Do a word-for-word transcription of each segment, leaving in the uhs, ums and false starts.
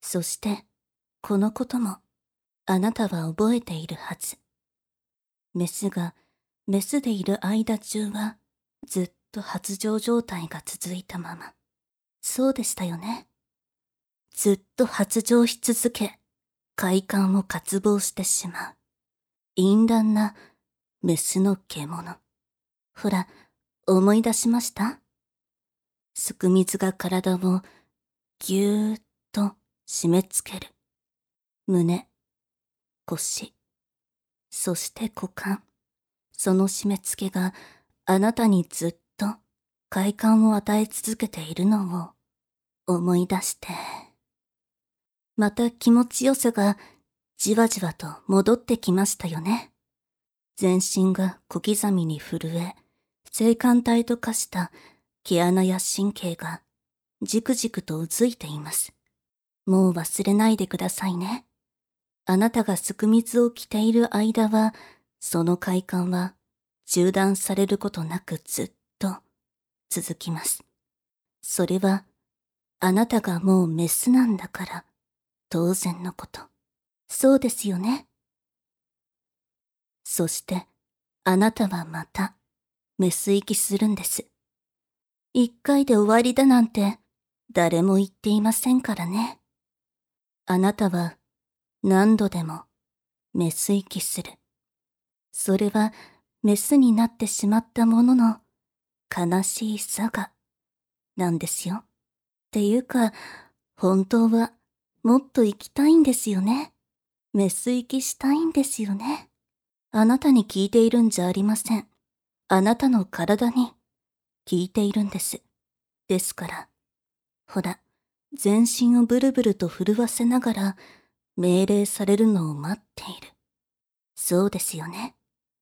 そして、このことも、あなたは覚えているはず。メスが、メスでいる間中は、ずっと発情状態が続いたまま。そうでしたよね。ずっと発情し続け、快感を渇望してしまう。淫乱な、メスの獣。ほら、思い出しました？すくみずが体を、ぎゅーっと締め付ける。胸、腰、そして股間。その締め付けがあなたにずっと快感を与え続けているのを思い出して。また気持ちよさがじわじわと戻ってきましたよね。全身が小刻みに震え、性感帯と化した毛穴や神経がじくじくとうずいています。もう忘れないでくださいね。あなたがすくみずを着ている間は、その快感は中断されることなくずっと続きます。それは、あなたがもうメスなんだから当然のこと。そうですよね。そして、あなたはまたメス行きするんです。一回で終わりだなんて誰も言っていませんからね。あなたは何度でもメス行きする。それはメスになってしまったものの悲しいさがなんですよ。っていうか、本当はもっと生きたいんですよね。メス行きしたいんですよね。あなたに聞いているんじゃありません。あなたの体に聞いているんです。ですから、ほら、全身をブルブルと震わせながら命令されるのを待っている。そうですよね。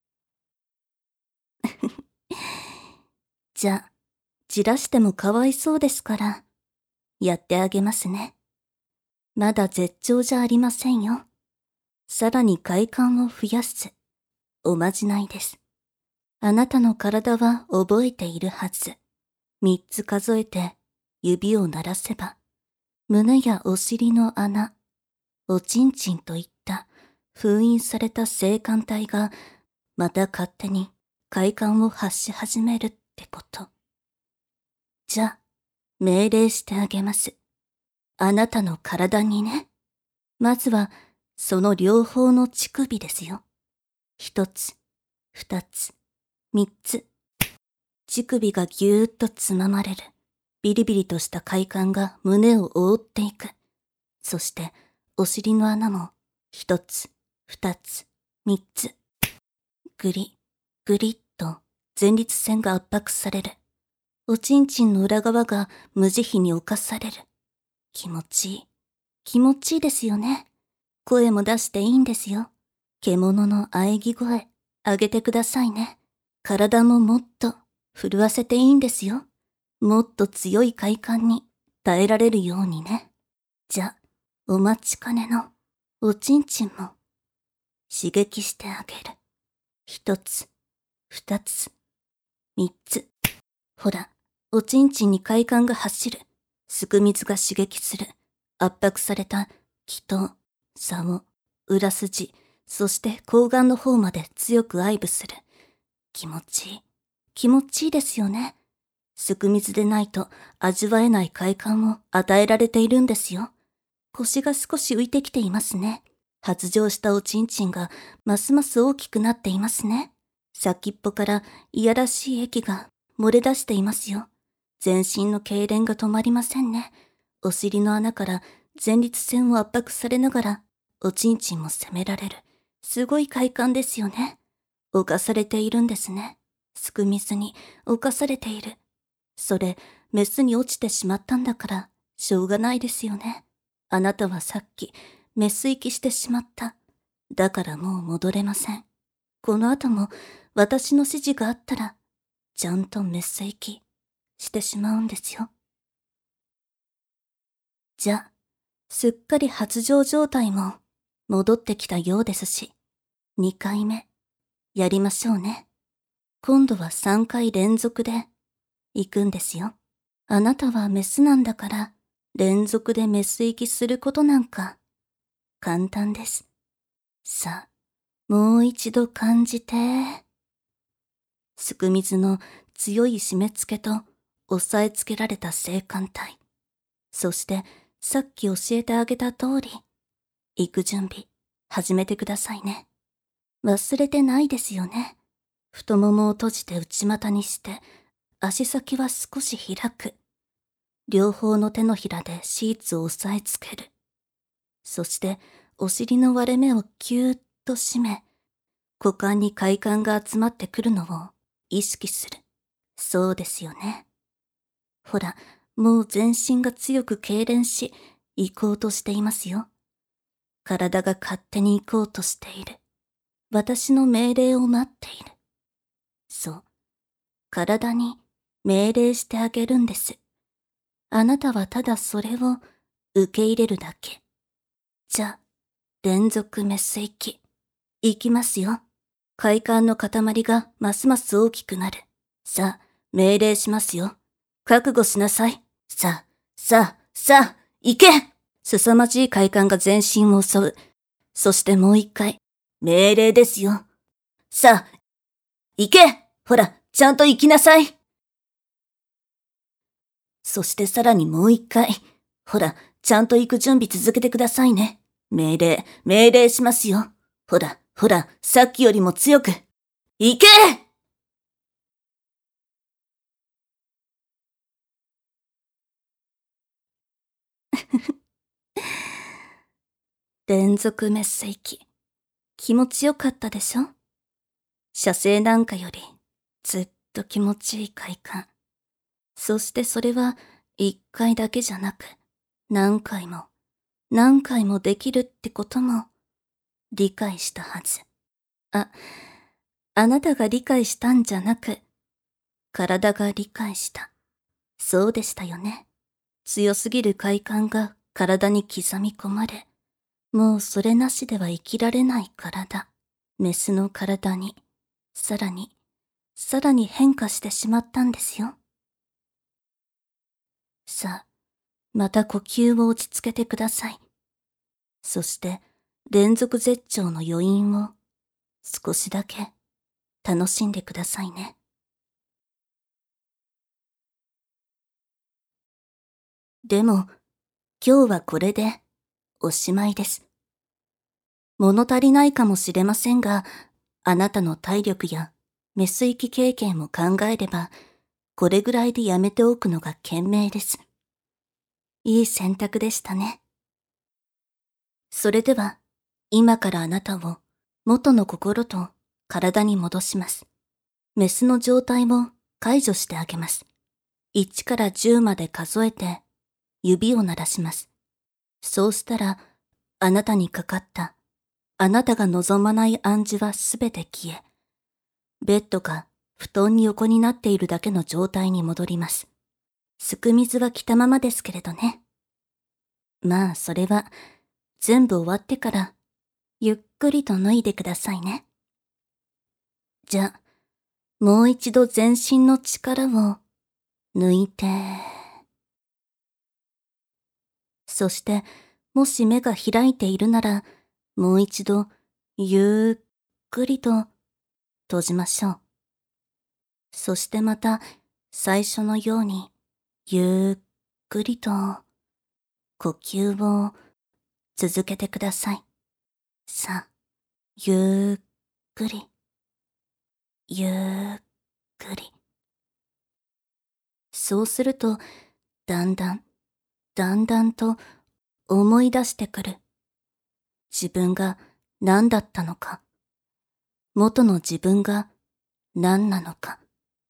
じゃあ、じらしてもかわいそうですから、やってあげますね。まだ絶頂じゃありませんよ。さらに快感を増やす、おまじないです。あなたの体は覚えているはず。三つ数えて、指を鳴らせば、胸やお尻の穴、おちんちんといった封印された性感帯が、また勝手に快感を発し始めるってこと。じゃあ、命令してあげます。あなたの体にね。まずは、その両方の乳首ですよ。一つ、二つ、三つ。乳首がぎゅーっとつままれる。ビリビリとした快感が胸を覆っていく。そして、お尻の穴も、一つ、二つ、三つ。ぐり、ぐりっと前立腺が圧迫される。おちんちんの裏側が無慈悲に侵される。気持ちいい。気持ちいいですよね。声も出していいんですよ。獣の喘ぎ声、あげてくださいね。体ももっと震わせていいんですよ。もっと強い快感に耐えられるようにね。じゃ、お待ちかねのおちんちんも刺激してあげる。一つ、二つ、三つ。ほら、おちんちんに快感が走る。すくみずが刺激する。圧迫された気筒、竿、裏筋、そして睾丸の方まで強く愛撫する。気持ちいい。気持ちいいですよね。すくみずでないと味わえない快感を与えられているんですよ。腰が少し浮いてきていますね。発情したおちんちんがますます大きくなっていますね。先っぽからいやらしい液が漏れ出していますよ。全身の痙攣が止まりませんね。お尻の穴から前立腺を圧迫されながら、おちんちんも責められる。すごい快感ですよね。侵されているんですね。すくみずに侵されている。それ、メスに落ちてしまったんだから、しょうがないですよね。あなたはさっき、メス行きしてしまった。だからもう戻れません。この後も、私の指示があったら、ちゃんとメス行きしてしまうんですよ。じゃあ、すっかり発情状態も戻ってきたようですし、にかいめ、やりましょうね。今度はさんかい連続で、行くんですよ。あなたはメスなんだから、 連続でメス息することなんか簡単です。さあ、もう一度感じて。すく水の強い締め付けと押さえつけられた性感帯。そしてさっき教えてあげた通り、行く準備始めてくださいね。忘れてないですよね。太ももを閉じて内股にして、足先は少し開く。両方の手のひらでシーツを押さえつける。そしてお尻の割れ目をキューッと締め、股間に快感が集まってくるのを意識する。そうですよね。ほら、もう全身が強く痙攣し、行こうとしていますよ。体が勝手に行こうとしている。私の命令を待っている。そう。体に命令してあげるんです。あなたはただそれを受け入れるだけ。じゃあ、連続メス息。いきますよ。快感の塊がますます大きくなる。さあ、命令しますよ。覚悟しなさい。さあ、さあ、さあ、行け！凄まじい快感が全身を襲う。そしてもう一回、命令ですよ。さあ、行け！ほら、ちゃんと行きなさい。そしてさらにもう一回。ほら、ちゃんと行く準備続けてくださいね。命令、命令しますよ。ほら、ほら、さっきよりも強く。行け！連続メッセ息。気持ちよかったでしょ？射精なんかよりずっと気持ちいい快感。そしてそれは一回だけじゃなく、何回も、何回もできるってことも理解したはず。あ、あなたが理解したんじゃなく、体が理解した。そうでしたよね。強すぎる快感が体に刻み込まれ、もうそれなしでは生きられない体。メスの体に、さらに、さらに変化してしまったんですよ。さあ、また呼吸を落ち着けてください。そして、連続絶頂の余韻を少しだけ楽しんでくださいね。でも、今日はこれでおしまいです。物足りないかもしれませんが、あなたの体力やメス息経験を考えれば、これぐらいでやめておくのが賢明です。いい選択でしたね。それでは、今からあなたを元の心と体に戻します。メスの状態を解除してあげます。いちからじゅうまで数えて、指を鳴らします。そうしたら、あなたにかかった、あなたが望まない暗示はすべて消え、ベッドが布団に横になっているだけの状態に戻ります。すく水は着たままですけれどね。まあ、それは、全部終わってから、ゆっくりと脱いでくださいね。じゃあ、もう一度全身の力を抜いて、そして、もし目が開いているなら、もう一度、ゆっくりと閉じましょう。そしてまた、最初のように、ゆっくりと、呼吸を続けてください。さあ、ゆっくり、ゆっくり。そうすると、だんだん、だんだんと思い出してくる。自分が何だったのか。元の自分が何なのか。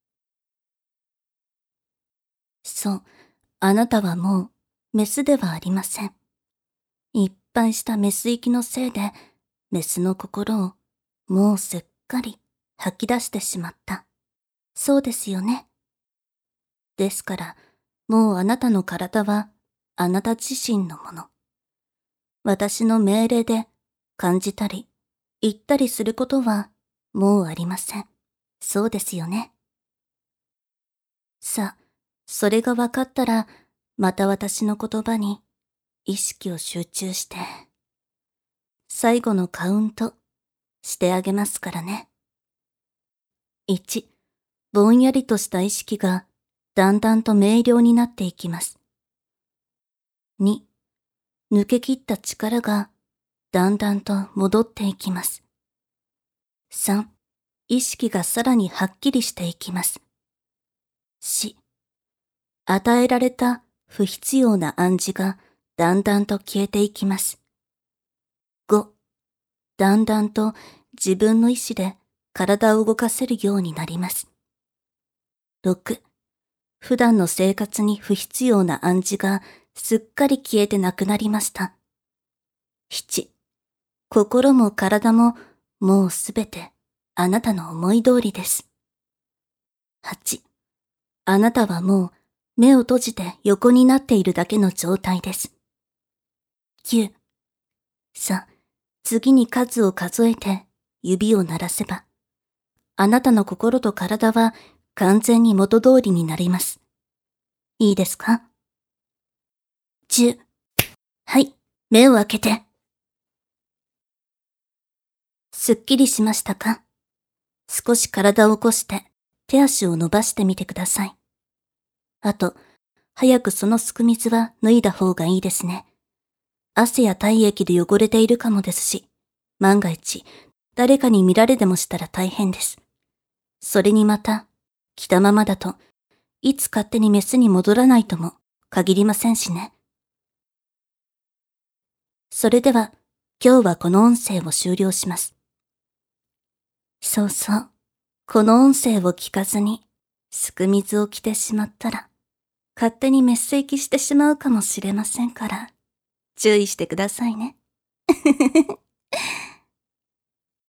そう、あなたはもうメスではありません。いっぱいしたメス息のせいで、メスの心をもうすっかり吐き出してしまった。そうですよね。ですから、もうあなたの体はあなた自身のもの。私の命令で感じたり、言ったりすることはもうありません。そうですよね。さあ、それが分かったら、 また私の言葉に意識を集中して、最後のカウントしてあげますからね。いち、ぼんやりとした意識がだんだんと明瞭になっていきます。に、抜け切った力がだんだんと戻っていきます。さん、意識がさらにはっきりしていきます。よん、与えられた不必要な暗示がだんだんと消えていきます。ご、だんだんと自分の意志で体を動かせるようになります。ろく、普段の生活に不必要な暗示がすっかり消えてなくなりました。なな、心も体ももうすべてあなたの思い通りです。はち、あなたはもう目を閉じて横になっているだけの状態です。きゅう、さあ、次に数を数えて指を鳴らせば、あなたの心と体は完全に元通りになります。いいですか？じゅう、はい、目を開けて。すっきりしましたか？少し体を起こして手足を伸ばしてみてください。あと、早くそのすく水は脱いだ方がいいですね。汗や体液で汚れているかもですし、万が一誰かに見られでもしたら大変です。それにまた、着たままだといつ勝手にメスに戻らないとも限りませんしね。それでは今日はこの音声を終了します。そうそう。この音声を聞かずに、すく水を着てしまったら、勝手に滅水してしまうかもしれませんから、注意してくださいね。